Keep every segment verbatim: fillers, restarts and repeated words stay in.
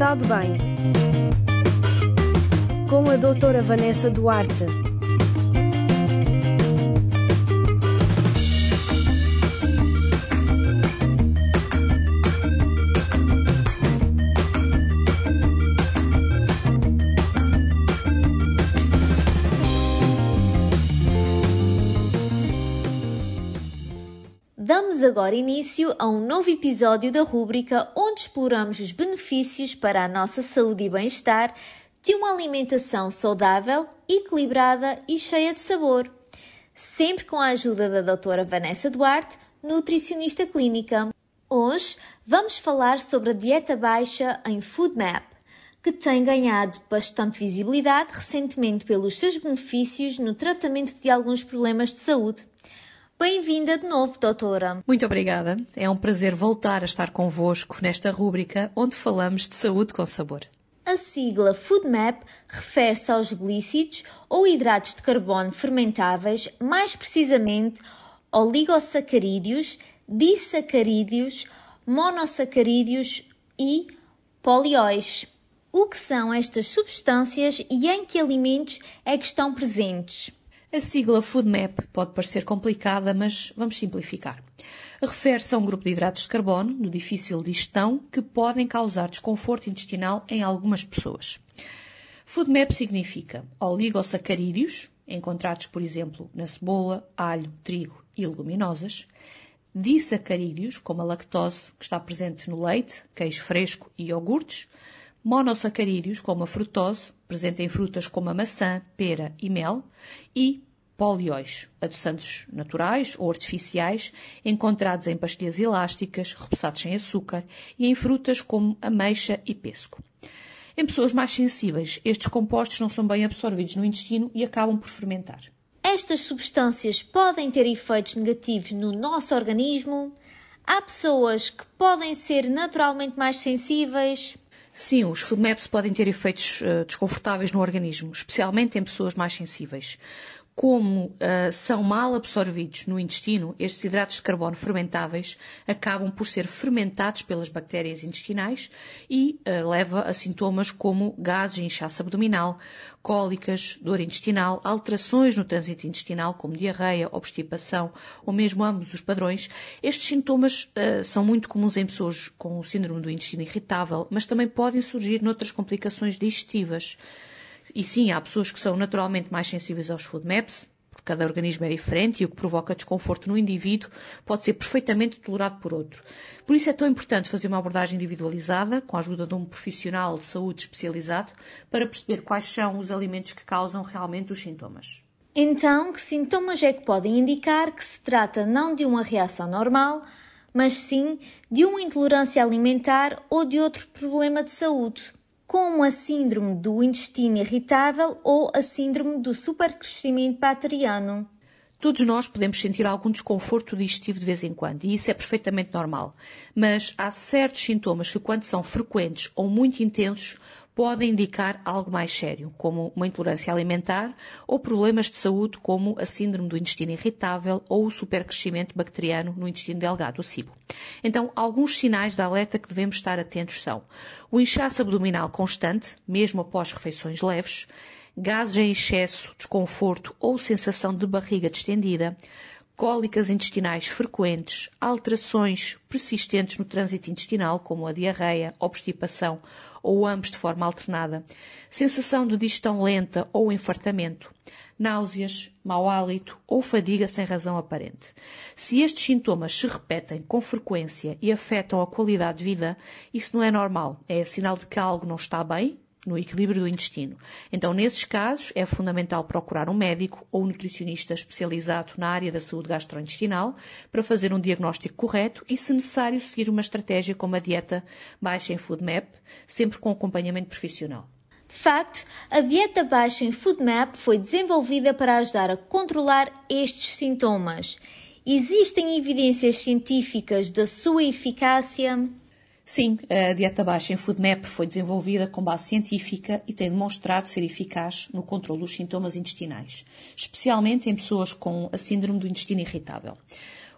Sabe Bem, com a doutora Vanessa Duarte. Damos agora início a um novo episódio da rúbrica onde exploramos os benefícios para a nossa saúde e bem-estar de uma alimentação saudável, equilibrada e cheia de sabor. Sempre com a ajuda da doutora Vanessa Duarte, nutricionista clínica. Hoje vamos falar sobre a dieta baixa em FoodMap, que tem ganhado bastante visibilidade recentemente pelos seus benefícios no tratamento de alguns problemas de saúde. Bem-vinda de novo, doutora. Muito obrigada. É um prazer voltar a estar convosco nesta rúbrica onde falamos de saúde com sabor. A sigla FoodMap refere-se aos glícidos ou hidratos de carbono fermentáveis, mais precisamente oligosacarídeos, disacarídeos, monossacarídeos e polióis. O que são estas substâncias e em que alimentos é que estão presentes? A sigla FoodMap pode parecer complicada, mas vamos simplificar. Refere-se a um grupo de hidratos de carbono de difícil digestão que podem causar desconforto intestinal em algumas pessoas. FoodMap significa oligosacarídeos, encontrados, por exemplo, na cebola, alho, trigo e leguminosas, disacarídeos, como a lactose, que está presente no leite, queijo fresco e iogurtes, monossacarídeos, como a frutose, presente em frutas como a maçã, pera e mel, e polióis, adoçantes naturais ou artificiais, encontrados em pastilhas elásticas, repousados sem açúcar, e em frutas como ameixa e pêssego. Em pessoas mais sensíveis, estes compostos não são bem absorvidos no intestino e acabam por fermentar. Estas substâncias podem ter efeitos negativos no nosso organismo? Há pessoas que podem ser naturalmente mais sensíveis? Sim, os FoodMaps podem ter efeitos uh, desconfortáveis no organismo, especialmente em pessoas mais sensíveis. Como uh, são mal absorvidos no intestino, estes hidratos de carbono fermentáveis acabam por ser fermentados pelas bactérias intestinais e uh, leva a sintomas como gases e inchaço abdominal, cólicas, dor intestinal, alterações no trânsito intestinal como diarreia, obstipação ou mesmo ambos os padrões. Estes sintomas uh, são muito comuns em pessoas com o síndrome do intestino irritável, mas também podem surgir noutras complicações digestivas. E sim, há pessoas que são naturalmente mais sensíveis aos FoodMaps, porque cada organismo é diferente e o que provoca desconforto no indivíduo pode ser perfeitamente tolerado por outro. Por isso é tão importante fazer uma abordagem individualizada, com a ajuda de um profissional de saúde especializado, para perceber quais são os alimentos que causam realmente os sintomas. Então, que sintomas é que podem indicar que se trata não de uma reação normal, mas sim de uma intolerância alimentar ou de outro problema de saúde, como a síndrome do intestino irritável ou a síndrome do supercrescimento bacteriano? Todos nós podemos sentir algum desconforto digestivo de vez em quando, e isso é perfeitamente normal. Mas há certos sintomas que, quando são frequentes ou muito intensos, podem indicar algo mais sério, como uma intolerância alimentar ou problemas de saúde como a síndrome do intestino irritável ou o supercrescimento bacteriano no intestino delgado, o SIBO. Então, alguns sinais de alerta que devemos estar atentos são o inchaço abdominal constante, mesmo após refeições leves, gases em excesso, desconforto ou sensação de barriga distendida, cólicas intestinais frequentes, alterações persistentes no trânsito intestinal, como a diarreia, obstipação ou ambos de forma alternada, sensação de digestão lenta ou infartamento, náuseas, mau hálito ou fadiga sem razão aparente. Se estes sintomas se repetem com frequência e afetam a qualidade de vida, isso não é normal, é sinal de que algo não está bem no equilíbrio do intestino. Então, nesses casos, é fundamental procurar um médico ou um nutricionista especializado na área da saúde gastrointestinal para fazer um diagnóstico correto e, se necessário, seguir uma estratégia como a dieta baixa em FoodMap, sempre com acompanhamento profissional. De facto, a dieta baixa em FoodMap foi desenvolvida para ajudar a controlar estes sintomas. Existem evidências científicas da sua eficácia? Sim, a dieta baixa em FoodMap foi desenvolvida com base científica e tem demonstrado ser eficaz no controle dos sintomas intestinais, especialmente em pessoas com a síndrome do intestino irritável.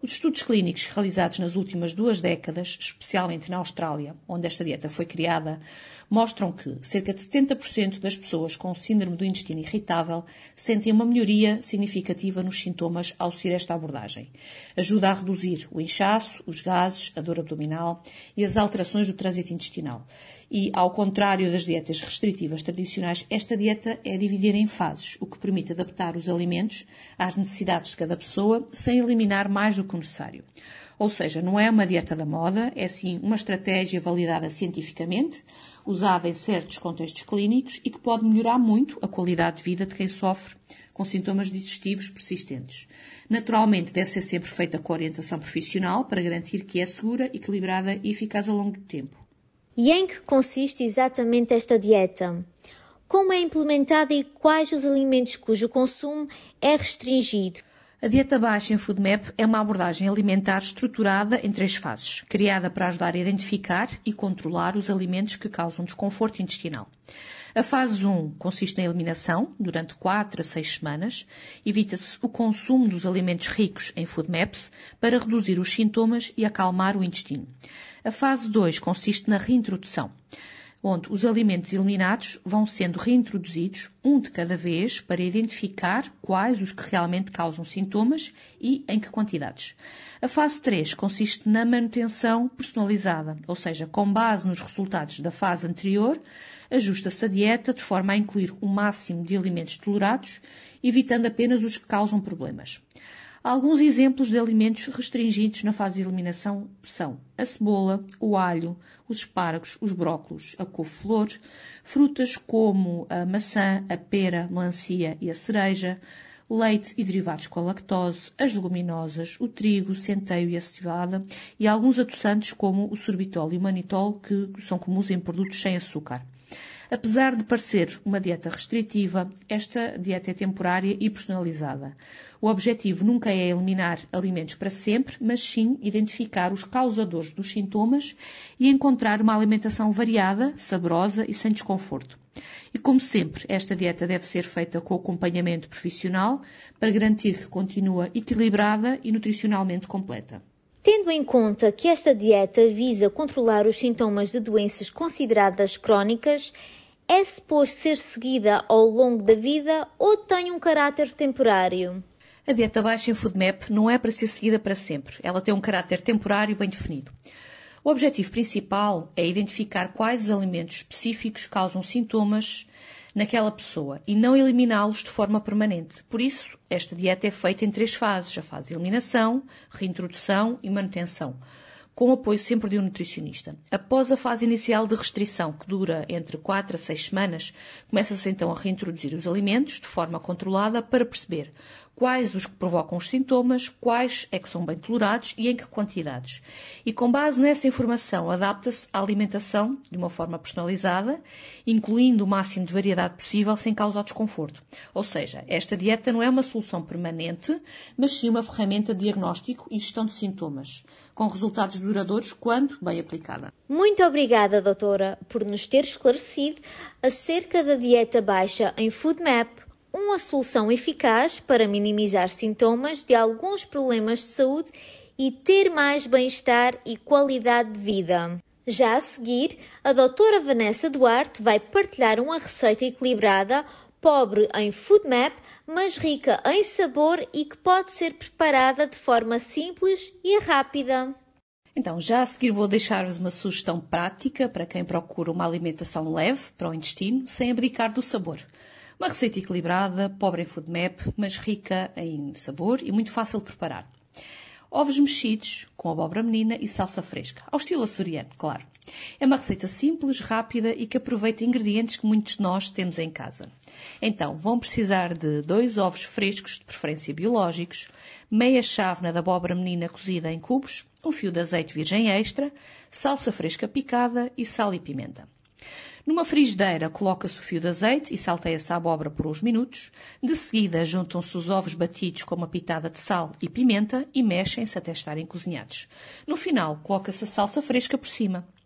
Os estudos clínicos realizados nas últimas duas décadas, especialmente na Austrália, onde esta dieta foi criada, mostram que cerca de setenta por cento das pessoas com síndrome do intestino irritável sentem uma melhoria significativa nos sintomas ao seguir esta abordagem. Ajuda a reduzir o inchaço, os gases, a dor abdominal e as alterações do trânsito intestinal. E, ao contrário das dietas restritivas tradicionais, esta dieta é dividida em fases, o que permite adaptar os alimentos às necessidades de cada pessoa sem eliminar mais do que o necessário. Ou seja, não é uma dieta da moda, é sim uma estratégia validada cientificamente, usada em certos contextos clínicos e que pode melhorar muito a qualidade de vida de quem sofre com sintomas digestivos persistentes. Naturalmente, deve ser sempre feita com orientação profissional para garantir que é segura, equilibrada e eficaz ao longo do tempo. E em que consiste exatamente esta dieta? Como é implementada e quais os alimentos cujo consumo é restringido? A dieta baixa em FoodMap é uma abordagem alimentar estruturada em três fases, criada para ajudar a identificar e controlar os alimentos que causam desconforto intestinal. A fase um consiste na eliminação, durante quatro a seis semanas. Evita-se o consumo dos alimentos ricos em FoodMaps para reduzir os sintomas e acalmar o intestino. A fase dois consiste na reintrodução, onde os alimentos eliminados vão sendo reintroduzidos, um de cada vez, para identificar quais os que realmente causam sintomas e em que quantidades. A fase três consiste na manutenção personalizada, ou seja, com base nos resultados da fase anterior, ajusta-se a dieta de forma a incluir o máximo de alimentos tolerados, evitando apenas os que causam problemas. Alguns exemplos de alimentos restringidos na fase de eliminação são a cebola, o alho, os espárragos, os brócolos, a couve-flor, frutas como a maçã, a pera, a melancia e a cereja, leite e derivados com a lactose, as leguminosas, o trigo, o centeio e a cevada e alguns adoçantes como o sorbitol e o manitol, que são comuns em produtos sem açúcar. Apesar de parecer uma dieta restritiva, esta dieta é temporária e personalizada. O objetivo nunca é eliminar alimentos para sempre, mas sim identificar os causadores dos sintomas e encontrar uma alimentação variada, saborosa e sem desconforto. E como sempre, esta dieta deve ser feita com acompanhamento profissional para garantir que continua equilibrada e nutricionalmente completa. Tendo em conta que esta dieta visa controlar os sintomas de doenças consideradas crónicas, é suposto ser seguida ao longo da vida ou tem um caráter temporário? A dieta baixa em FoodMap não é para ser seguida para sempre. Ela tem um caráter temporário bem definido. O objetivo principal é identificar quais os alimentos específicos causam sintomas naquela pessoa e não eliminá-los de forma permanente. Por isso, esta dieta é feita em três fases: a fase de eliminação, reintrodução e manutenção, com o apoio sempre de um nutricionista. Após a fase inicial de restrição, que dura entre quatro a seis semanas, começa-se então a reintroduzir os alimentos de forma controlada para perceber quais os que provocam os sintomas, quais é que são bem tolerados e em que quantidades. E com base nessa informação adapta-se a alimentação de uma forma personalizada, incluindo o máximo de variedade possível sem causar desconforto. Ou seja, esta dieta não é uma solução permanente, mas sim uma ferramenta de diagnóstico e gestão de sintomas, com resultados duradouros quando bem aplicada. Muito obrigada, doutora, por nos ter esclarecido acerca da dieta baixa em FoodMap, uma solução eficaz para minimizar sintomas de alguns problemas de saúde e ter mais bem-estar e qualidade de vida. Já a seguir, a doutora Vanessa Duarte vai partilhar uma receita equilibrada, pobre em FoodMap, mas rica em sabor e que pode ser preparada de forma simples e rápida. Então, já a seguir vou deixar-vos uma sugestão prática para quem procura uma alimentação leve para o intestino, sem abdicar do sabor. Uma receita equilibrada, pobre em FoodMap, mas rica em sabor e muito fácil de preparar. Ovos mexidos com abóbora menina e salsa fresca, ao estilo açoriano, claro. É uma receita simples, rápida e que aproveita ingredientes que muitos de nós temos em casa. Então, vão precisar de dois ovos frescos, de preferência biológicos, meia chávena de abóbora menina cozida em cubos, um fio de azeite virgem extra, salsa fresca picada e sal e pimenta. Numa frigideira, coloca-se o fio de azeite e salteia-se a abóbora por uns minutos. De seguida, juntam-se os ovos batidos com uma pitada de sal e pimenta e mexem-se até estarem cozinhados. No final, coloca-se a salsa fresca por cima.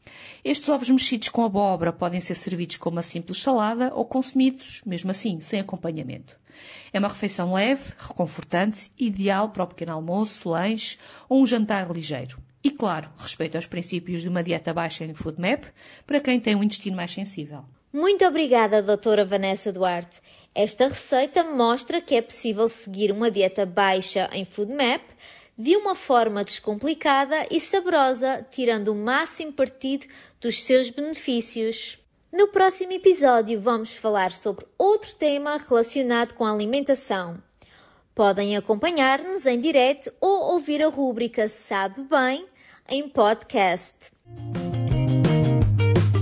Estes ovos mexidos com abóbora podem ser servidos como uma simples salada ou consumidos, mesmo assim, sem acompanhamento. É uma refeição leve, reconfortante, ideal para o pequeno almoço, lanche ou um jantar ligeiro. E, claro, respeito aos princípios de uma dieta baixa em FoodMap para quem tem um intestino mais sensível. Muito obrigada, doutora Vanessa Duarte. Esta receita mostra que é possível seguir uma dieta baixa em FoodMap de uma forma descomplicada e saborosa, tirando o máximo partido dos seus benefícios. No próximo episódio vamos falar sobre outro tema relacionado com a alimentação. Podem acompanhar-nos em direto ou ouvir a rúbrica Sabe Bem em podcast.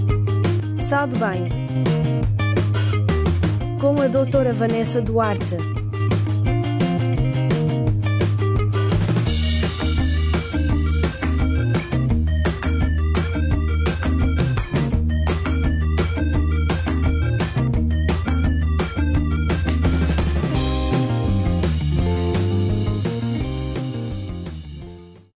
Sabe Bem, com a doutora Vanessa Duarte.